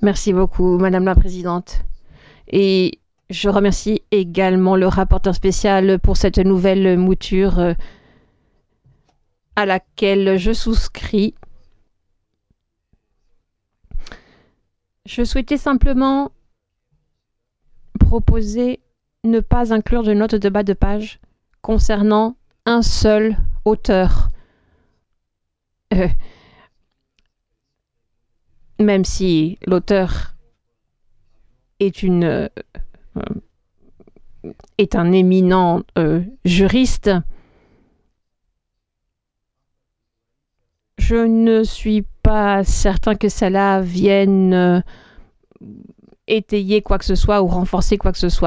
Merci beaucoup, Madame la Présidente. Et je remercie également le rapporteur spécial pour cette nouvelle mouture à laquelle je souscris. Je souhaitais simplement proposer ne pas inclure de note de bas de page concernant un seul auteur. Euh, Même si l'auteur est est un éminent juriste, je ne suis pas certain que cela vienne étayer quoi que ce soit ou renforcer quoi que ce soit.